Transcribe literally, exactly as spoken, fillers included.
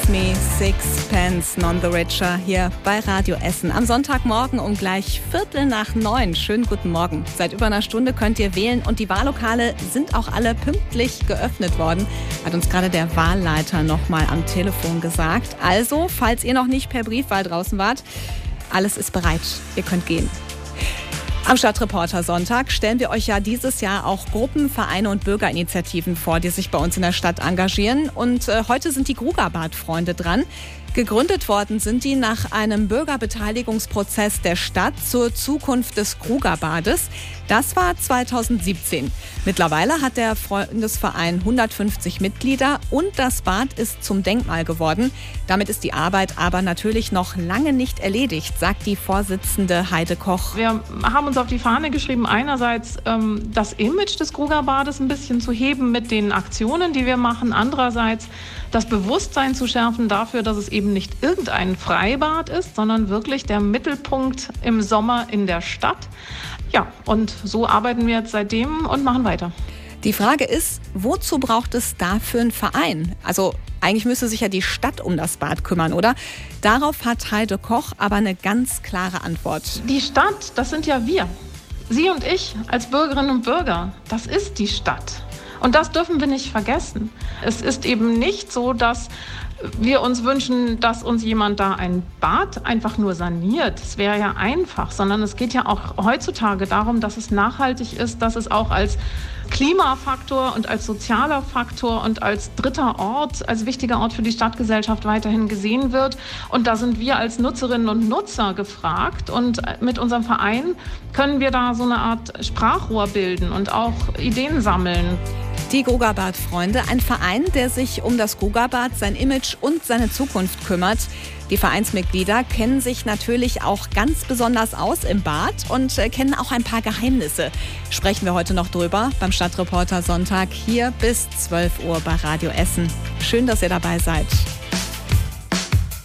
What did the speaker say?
Me, Sixpence, None the Richer hier bei Radio Essen. Am Sonntagmorgen um gleich Viertel nach neun. Schönen guten Morgen. Seit über einer Stunde könnt ihr wählen und die Wahllokale sind auch alle pünktlich geöffnet worden, hat uns gerade der Wahlleiter noch mal am Telefon gesagt. Also, falls ihr noch nicht per Briefwahl draußen wart, alles ist bereit. Ihr könnt gehen. Am Stadtreporter Sonntag stellen wir euch ja dieses Jahr auch Gruppen, Vereine und Bürgerinitiativen vor, die sich bei uns in der Stadt engagieren. Und äh, heute sind die Grugerbad-Freunde dran. Gegründet worden sind die nach einem Bürgerbeteiligungsprozess der Stadt zur Zukunft des Grugerbades. Das war zweitausendsiebzehn. Mittlerweile hat der Freundesverein hundertfünfzig Mitglieder und das Bad ist zum Denkmal geworden. Damit ist die Arbeit aber natürlich noch lange nicht erledigt, sagt die Vorsitzende Heide Koch. Wir haben uns auf die Fahne geschrieben, einerseits ähm, das Image des Grugerbades ein bisschen zu heben mit den Aktionen, die wir machen. Andererseits das Bewusstsein zu schärfen dafür, dass es eben nicht irgendein Freibad ist, sondern wirklich der Mittelpunkt im Sommer in der Stadt. Ja, und so arbeiten wir jetzt seitdem und machen weiter. Die Frage ist, wozu braucht es dafür einen Verein? Also eigentlich müsste sich ja die Stadt um das Bad kümmern, oder? Darauf hat Heide Koch aber eine ganz klare Antwort. Die Stadt, das sind ja wir. Sie und ich als Bürgerinnen und Bürger, das ist die Stadt. Und das dürfen wir nicht vergessen. Es ist eben nicht so, dass wir uns wünschen, dass uns jemand da ein Bad einfach nur saniert. Das wäre ja einfach, sondern es geht ja auch heutzutage darum, dass es nachhaltig ist, dass es auch als Klimafaktor und als sozialer Faktor und als dritter Ort, als wichtiger Ort für die Stadtgesellschaft weiterhin gesehen wird. Und da sind wir als Nutzerinnen und Nutzer gefragt. Und mit unserem Verein können wir da so eine Art Sprachrohr bilden und auch Ideen sammeln. Die Grugerbad-Freunde, ein Verein, der sich um das Grugerbad, sein Image und seine Zukunft kümmert. Die Vereinsmitglieder kennen sich natürlich auch ganz besonders aus im Bad und kennen auch ein paar Geheimnisse. Sprechen wir heute noch drüber beim Stadtreporter Sonntag hier bis zwölf Uhr bei Radio Essen. Schön, dass ihr dabei seid.